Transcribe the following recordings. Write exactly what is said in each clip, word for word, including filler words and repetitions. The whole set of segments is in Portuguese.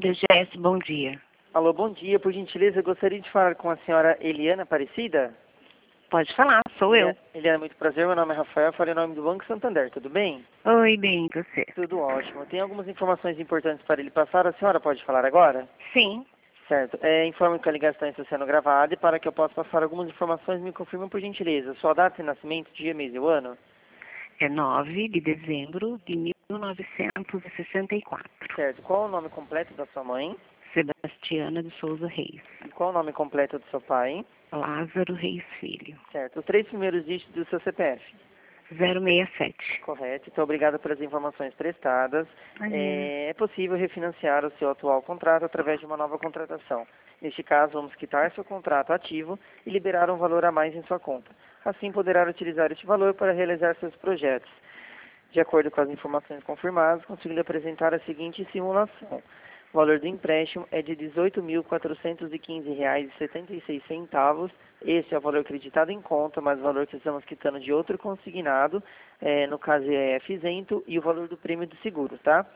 D G S, bom dia. Alô, bom dia. Por gentileza, eu gostaria de falar com a senhora Eliana Aparecida. Pode falar, sou eu. Eliana, muito prazer. Meu nome é Rafael, falei em nome do Banco Santander. Tudo bem? Oi, bem, e você? Tudo ótimo. Tem algumas informações importantes para ele passar. A senhora pode falar agora? Sim. Certo. É, informo que a ligação está sendo gravada e para que eu possa passar algumas informações, me confirme por gentileza. Sua data de nascimento, dia, mês e o ano? É nove de dezembro de mil novecentos e sessenta e quatro. Certo. Qual o nome completo da sua mãe? Sebastiana de Souza Reis. E qual o nome completo do seu pai? Lázaro Reis Filho. Certo. Os três primeiros dígitos do seu C P F? zero seis sete. Correto. Então, obrigado pelas informações prestadas. Imagina. É, é possível refinanciar o seu atual contrato através de uma nova contratação. Neste caso, vamos quitar seu contrato ativo e liberar um valor a mais em sua conta. Assim, poderá utilizar este valor para realizar seus projetos. De acordo com as informações confirmadas, consigo lhe apresentar a seguinte simulação. O valor do empréstimo é de dezoito mil quatrocentos e quinze reais e setenta e seis centavos. Esse é o valor acreditado em conta, mas o valor que estamos quitando de outro consignado, é, no caso é F isento, e o valor do prêmio do seguro, tá?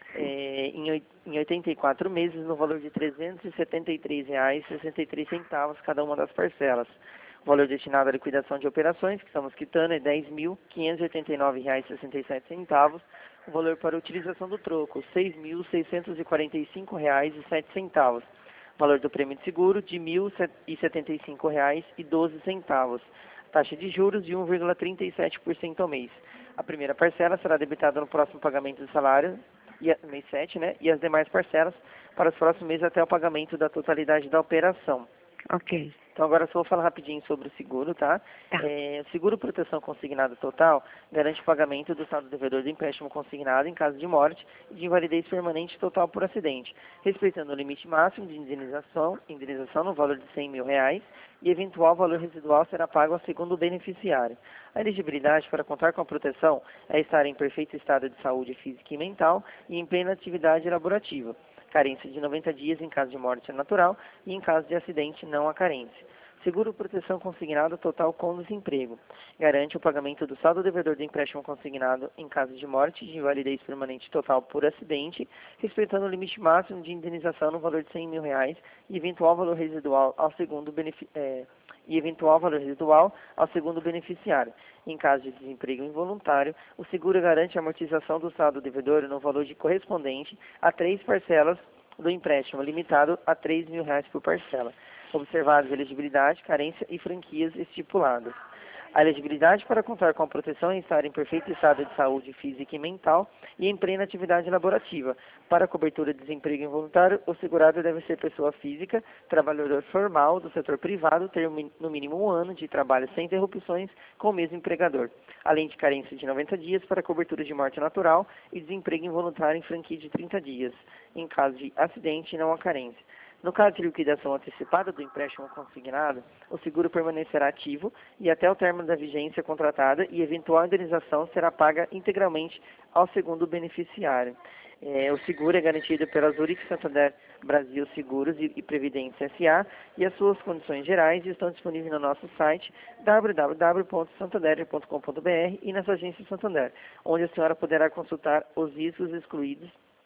É, em, oit- em oitenta e quatro meses, no valor de trezentos e setenta e três reais e sessenta e três centavos cada uma das parcelas. O valor destinado à liquidação de operações, que estamos quitando, é dez mil quinhentos e oitenta e nove reais e sessenta e sete centavos. O valor para a utilização do troco, seis mil seiscentos e quarenta e cinco reais e sete centavos. O valor do prêmio de seguro, de mil e setenta e cinco reais e doze centavos. Taxa de juros de um vírgula trinta e sete por cento ao mês. A primeira parcela será debitada no próximo pagamento do salário, e a- mês sete, né? E as demais parcelas para os próximos meses até o pagamento da totalidade da operação. Ok. Então agora só vou falar rapidinho sobre o seguro, tá? Tá. É, o seguro proteção consignado total garante o pagamento do saldo devedor do empréstimo consignado em caso de morte e de invalidez permanente total por acidente, respeitando o limite máximo de indenização, indenização no valor de cem mil reais e eventual valor residual será pago ao segundo beneficiário. A elegibilidade para contar com a proteção é estar em perfeito estado de saúde física e mental e em plena atividade laborativa. Carência de noventa dias em caso de morte natural e em caso de acidente não há carência. Seguro proteção consignado total com desemprego. Garante o pagamento do saldo devedor do empréstimo consignado em caso de morte e de invalidez permanente total por acidente, respeitando o limite máximo de indenização no valor de cem mil reais e eventual valor residual ao segundo benefi- eh, e eventual valor residual ao segundo beneficiário. Em caso de desemprego involuntário, o seguro garante a amortização do saldo devedor no valor de correspondente a três parcelas do empréstimo, limitado a três mil reais por parcela, observadas elegibilidade, carência e franquias estipuladas. A elegibilidade para contar com a proteção é estar em perfeito estado de saúde física e mental e em plena atividade laborativa. Para a cobertura de desemprego involuntário, o segurado deve ser pessoa física, trabalhador formal do setor privado, ter no mínimo um ano de trabalho sem interrupções com o mesmo empregador, além de carência de noventa dias para a cobertura de morte natural e desemprego involuntário em franquia de trinta dias. Em caso de acidente, não há carência. No caso de liquidação antecipada do empréstimo consignado, o seguro permanecerá ativo e até o término da vigência contratada e eventual indenização será paga integralmente ao segundo beneficiário. É, o seguro é garantido pela Zurich Santander Brasil Seguros e, e Previdência S A e as suas condições gerais estão disponíveis no nosso site w w w ponto santander ponto com ponto b r e nas agências Santander, onde a senhora poderá consultar os riscos excluídos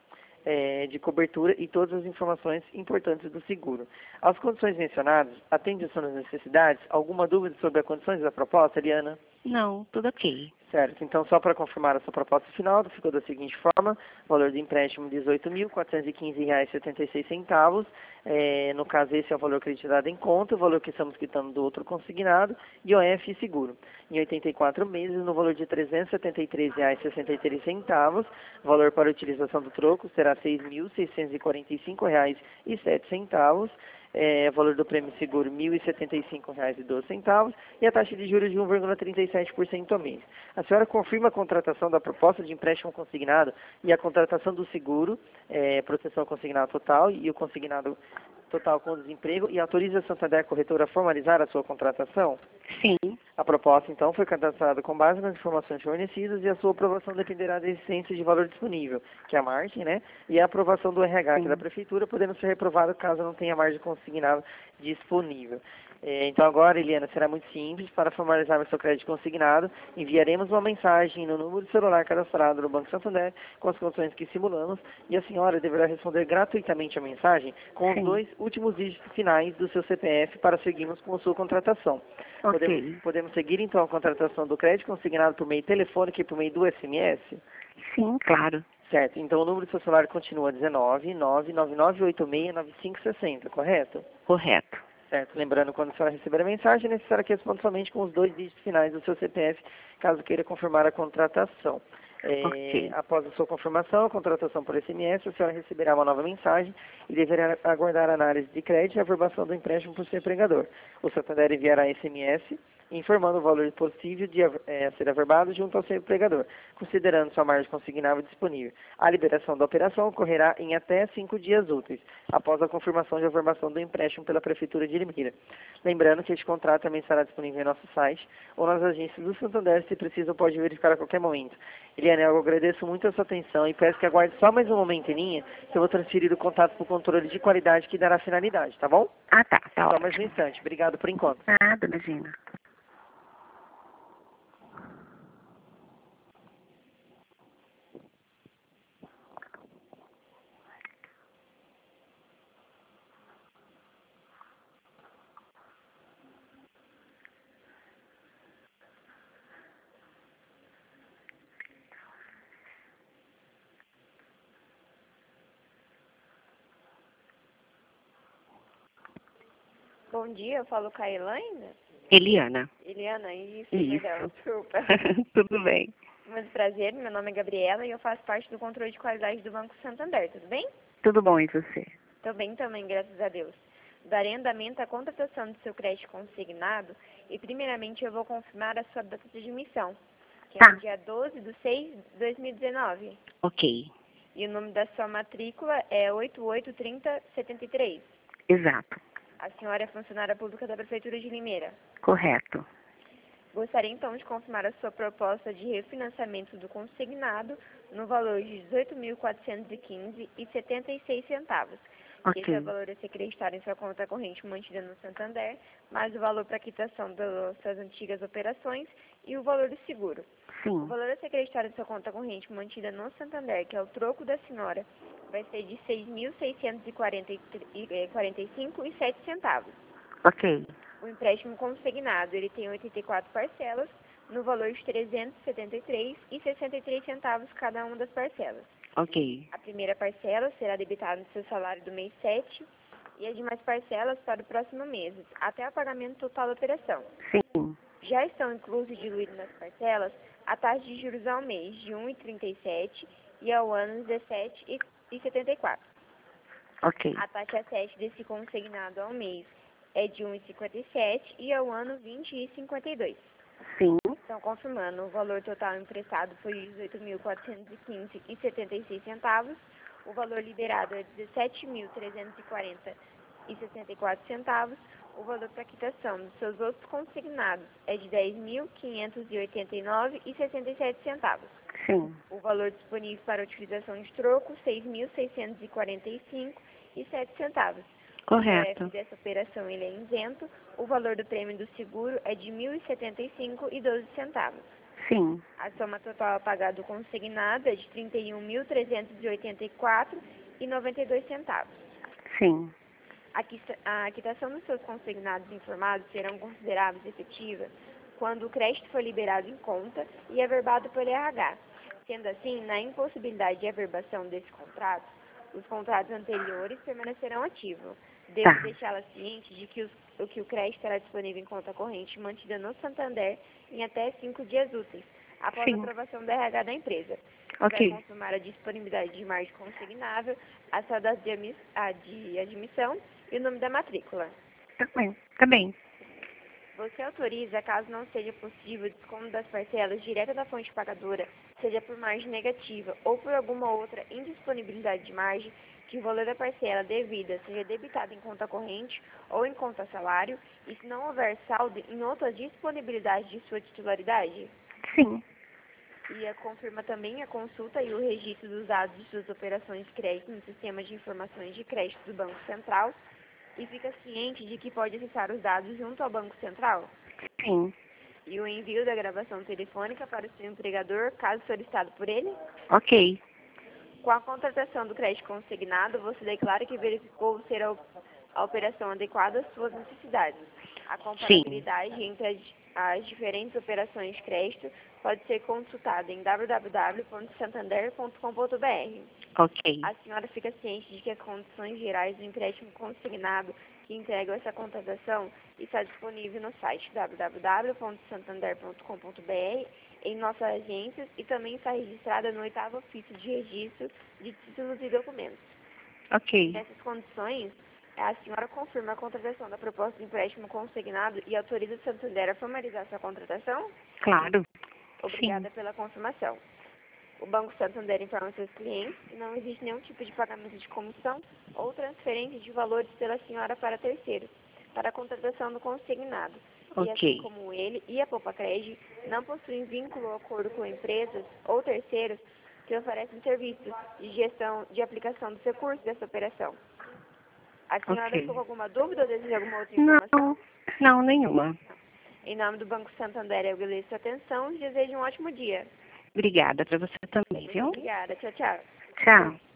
É, de cobertura e todas as informações importantes do seguro. As condições mencionadas atendem às suas necessidades? Alguma dúvida sobre as condições da proposta, Eliana? Não, tudo ok. Certo. Então, só para confirmar a sua proposta final, ficou da seguinte forma: valor de empréstimo dezoito mil quatrocentos e quinze reais e setenta e seis centavos. É, no caso, esse é o valor acreditado em conta, o valor que estamos quitando do outro consignado, e o F seguro. Em oitenta e quatro meses, no valor de trezentos e setenta e três reais e sessenta e três centavos, o valor para a utilização do troco será seis mil seiscentos e quarenta e cinco reais e sete centavos. É, valor do prêmio seguro mil e setenta e cinco reais e doze centavos e a taxa de juros de um vírgula trinta e sete por cento ao mês. A senhora confirma a contratação da proposta de empréstimo consignado e a contratação do seguro, é, proteção consignado total e o consignado total com desemprego e autoriza a Santander Corretora a formalizar a sua contratação? Sim. A proposta, então, foi cadastrada com base nas informações fornecidas e a sua aprovação dependerá da existência de valor disponível, que é a margem, né? E a aprovação do R H, que é da Prefeitura, podendo ser reprovado caso não tenha margem consignada disponível. É, então, agora, Eliana, será muito simples. Para formalizar o seu crédito consignado, enviaremos uma mensagem no número de celular cadastrado no Banco Santander com as condições que simulamos e a senhora deverá responder gratuitamente a mensagem com os Sim. dois últimos dígitos finais do seu C P F para seguirmos com a sua contratação. Ok. Podemos, podemos seguir, então, a contratação do crédito consignado por meio telefônico e por meio do S M S? Sim, claro. Certo. Então, o número do seu celular continua dezenove, nove nove nove oito seis, nove cinco seis zero, correto? Correto. Certo. Lembrando, quando a senhora receber a mensagem, é necessário que responda somente com os dois dígitos finais do seu C P F, caso queira confirmar a contratação. É, Ok. após a sua confirmação, a contratação por S M S, a senhora receberá uma nova mensagem e deverá aguardar a análise de crédito e a averbação do empréstimo por seu empregador. O Santander enviará S M S informando o valor possível de é, ser averbado junto ao seu empregador, considerando sua margem consignável disponível. A liberação da operação ocorrerá em até cinco dias úteis, após a confirmação de averbação do empréstimo pela Prefeitura de Limeira. Lembrando que este contrato também estará disponível em nosso site ou nas agências do Santander, se precisa pode verificar a qualquer momento. Eliane, eu agradeço muito a sua atenção e peço que aguarde só mais um momento em linha, que eu vou transferir o contato para o controle de qualidade que dará finalidade, tá bom? Ah, tá. Tá Só ótimo. mais um instante. Obrigado por enquanto. Nada, imagina. Bom dia, eu falo com a Elaine. Eliana. Eliana, isso, Isso. perdão, desculpa. Tudo bem. Muito prazer, meu nome é Gabriela e eu faço parte do controle de qualidade do Banco Santander, tudo bem? Tudo bom, e você? Tô bem também, graças a Deus. Darei andamento à contratação do seu crédito consignado e primeiramente eu vou confirmar a sua data de emissão, que é Tá. no dia doze de seis de dois mil e dezenove. Ok. E o nome da sua matrícula é oito oito três zero sete três. Exato. A senhora é funcionária pública da Prefeitura de Limeira. Correto. Gostaria então de confirmar a sua proposta de refinanciamento do consignado no valor de dezoito mil quatrocentos e quinze reais e setenta e seis centavos. Ok. Esse é o valor a ser acreditado em sua conta corrente mantida no Santander, mais o valor para quitação das suas antigas operações e o valor do seguro. O Sim. valor a ser acreditado em sua conta corrente mantida no Santander, que é o troco da senhora, vai ser de seis mil seiscentos e quarenta e cinco reais e sete centavos. Ok. O empréstimo consignado, ele tem oitenta e quatro parcelas, no valor de trezentos e setenta e três reais e sessenta e três centavos cada uma das parcelas. Ok. A primeira parcela será debitada no seu salário do mês sete e as demais parcelas para o próximo mês, até o pagamento total da operação. Sim. Já estão inclusos e diluídos nas parcelas a taxa de juros ao mês de um vírgula trinta e sete e ao ano dezessete vírgula setenta e quatro. Ok. A taxa sete desse consignado ao mês é de um vírgula cinquenta e sete e ao ano vinte vírgula cinquenta e dois. Sim. Então, confirmando, o valor total emprestado foi de dezoito mil quatrocentos e quinze reais e setenta e seis centavos. O valor liberado é dezessete mil trezentos e quarenta reais e sessenta e quatro centavos. O valor para quitação dos seus outros consignados é de dez mil quinhentos e oitenta e nove reais e sessenta e sete centavos. Sim. O valor disponível para utilização de troco, seis mil seiscentos e quarenta e cinco reais e sete centavos. O C P F Correto. dessa operação ele é isento. O valor do prêmio do seguro é de mil e setenta e cinco reais e doze centavos. Sim. A soma total a pagar do consignado é de trinta e um mil trezentos e oitenta e quatro reais e noventa e dois centavos. Sim. A quita- a quitação dos seus consignados informados serão considerados efetivas quando o crédito for liberado em conta e averbado pelo R H. Sendo assim, na impossibilidade de averbação desse contrato, os contratos anteriores permanecerão ativos. Devo Tá. deixá-la ciente de que, os, o que o crédito estará disponível em conta corrente mantida no Santander em até cinco dias úteis, após a Sim. aprovação do R H da empresa. Ok. Vai confirmar a disponibilidade de margem consignável, a sua data de, admi- a de admissão e o nome da matrícula. Tá bem. Tá bem. Você autoriza, caso não seja possível, o desconto das parcelas direto da fonte pagadora, seja por margem negativa ou por alguma outra indisponibilidade de margem, que o valor da parcela devida seja debitado em conta corrente ou em conta salário e se não houver saldo em outra disponibilidade de sua titularidade? Sim. E a confirma também a consulta e o registro dos dados de suas operações de crédito no sistema de informações de crédito do Banco Central e fica ciente de que pode acessar os dados junto ao Banco Central? Sim. E o envio da gravação telefônica para o seu empregador, caso solicitado por ele? Ok. Com a contratação do crédito consignado, você declara que verificou ser a, a operação adequada às suas necessidades. A comparabilidade entre as, as diferentes operações de crédito pode ser consultada em w w w ponto santander ponto com ponto b r. Ok. A senhora fica ciente de que as condições gerais do empréstimo consignado que entregam essa contratação está disponível no site w w w ponto santander ponto com ponto b r, em nossas agências e também está registrada no oitavo ofício de registro de títulos e documentos. Ok. Nessas condições, a senhora confirma a contratação da proposta de empréstimo consignado e autoriza o Santander a formalizar sua contratação? Claro. Obrigada Sim. pela confirmação. O Banco Santander informa seus clientes que não existe nenhum tipo de pagamento de comissão ou transferência de valores pela senhora para terceiros, para a contratação do consignado. E Ok. assim como ele e a Popacred não possuem vínculo ou acordo com empresas ou terceiros que oferecem serviços de gestão de aplicação dos recursos dessa operação. A senhora Ok. ficou com alguma dúvida ou deseja alguma outra informação? Não. Não, nenhuma. Em nome do Banco Santander, eu agradeço a atenção e desejo um ótimo dia. Obrigada para você também, Muito viu? obrigada. Tchau, tchau. Tchau.